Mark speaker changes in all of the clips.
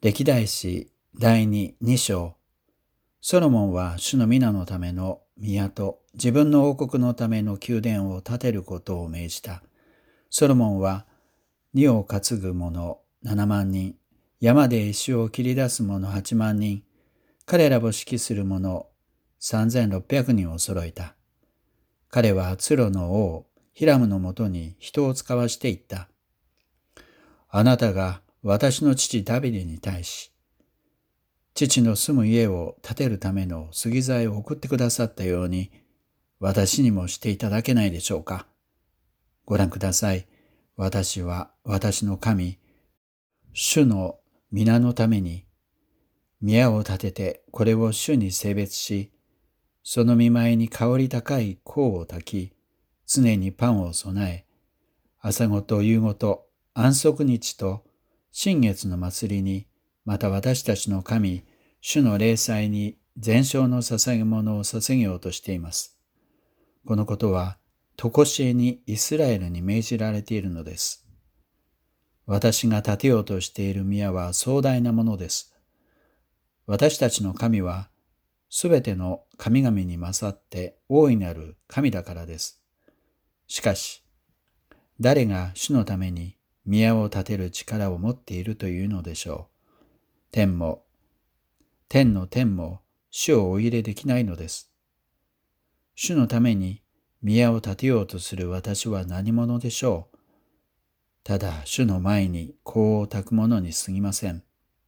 Speaker 1: 歴代史第2章。ソロモンは主の皆のための宮と自分の王国のための宮殿を建てることを命じた。ソロモンは荷を担ぐ者7万人、山で石を切り出す者8万人、彼らを指揮する者3600人を揃えた。彼はツロの王ヒラムのもとに人を使わしていった。あなたが私の父ダビデに対し、父の住む家を建てるための杉材を送ってくださったように、私にもしていただけないでしょうか。ご覧ください。私は私の神、主の皆のために、宮を建ててこれを主に聖別し、その見舞いに香り高い香を焚き、常にパンを備え、朝ごと夕ごと安息日と新月の祭りに、また私たちの神、主の礼祭に全焼の捧げ物を捧げようとしています。このことは、とこしえにイスラエルに命じられているのです。私が建てようとしている宮は壮大なものです。私たちの神は、すべての神々に勝って大いなる神だからです。しかし、誰が主のために宮を建てる力を持っているというのでしょう。天の天も主をお入れできないのです。主のために宮を建てようとする私は何者でしょう。ただ主の前に香を焚く者に過ぎません。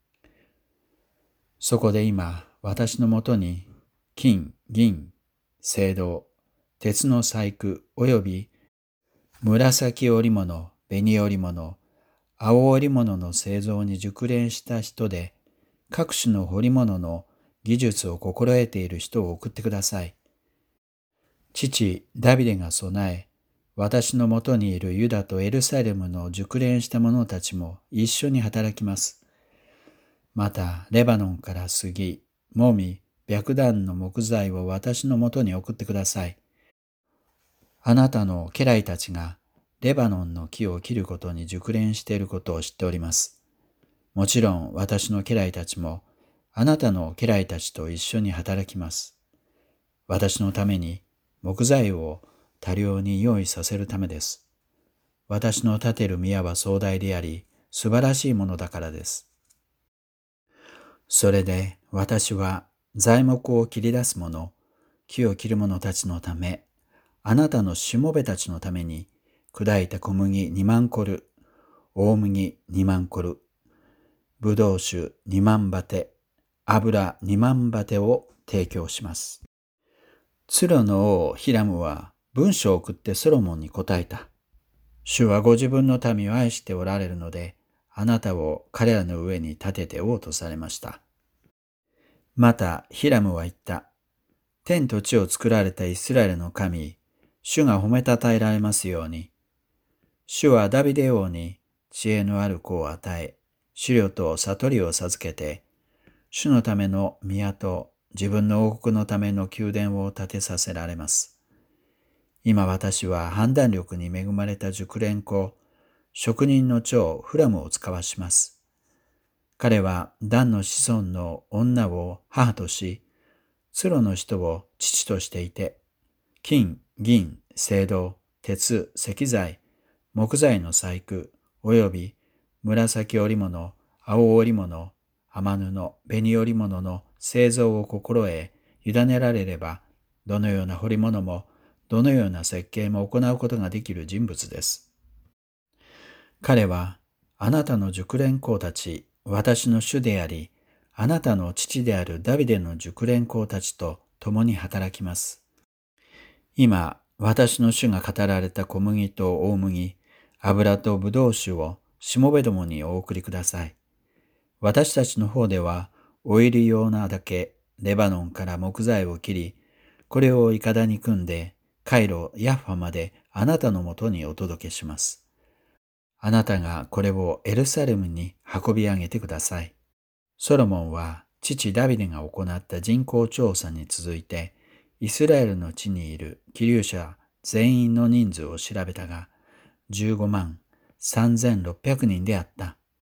Speaker 1: そこで今、私のもとに金、銀、青銅、鉄の細工および紫織物、紅織物、青織物の製造に熟練した人で、各種の彫り物の技術を心得ている人を送ってください。父ダビデが備え、私のもとにいるユダとエルサレムの熟練した者たちも一緒に働きます。また、レバノンから杉、もみ、白檀の木材を私のもとに送ってください。あなたの家来たちがレバノンの木を切ることに熟練していることを知っております。もちろん私の家来たちもあなたの家来たちと一緒に働きます。私のために木材を多量に用意させるためです。私の建てる宮は壮大であり、素晴らしいものだからです。それで私は材木を切り出す者、木を切る者たちのため、あなたのしもべたちのために砕いた小麦2万コル、大麦2万コル、ぶどう酒2万バテ、油2万バテを提供します。ツロの王ヒラムは文書を送ってソロモンに答えた。主はご自分の民を愛しておられるので、あなたを彼らの上に立てて王とされました。またヒラムは言った。天と地を作られたイスラエルの神、主が褒めたたえられますように。主はダビデ王に知恵のある子を与え、思慮と悟りを授けて、主のための宮と自分の王国のための宮殿を建てさせられます。今私は判断力に恵まれた熟練工、職人の長フラムを使わします。彼はダンの子孫の女を母とし、ツロの人を父としていて、金、銀、青銅、鉄、石材、木材の細工、および紫織物、青織物、天布、紅織物の製造を心得、委ねられれば、どのような彫り物も、どのような設計も行うことができる人物です。彼は、あなたの熟練工たち、私の主であり、あなたの父であるダビデの熟練工たちと共に働きます。今、私の主が語られた小麦と大麦、油とぶどう酒をしもべどもにお送りください。私たちの方では、オイル用なだけレバノンから木材を切り、これをいかだに組んで、カイロ、ヤッファまであなたのもとにお届けします。あなたがこれをエルサレムに運び上げてください。ソロモンは父ダビデが行った人口調査に続いて、イスラエルの地にいる寄留者全員の人数を調べたが、15万3600人であった。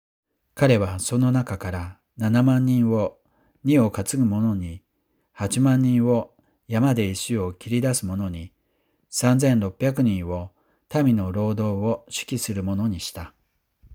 Speaker 1: 彼はその中から7万人を荷を担ぐ者に、8万人を山で石を切り出す者に、3600人を民の労働を指揮する者にした。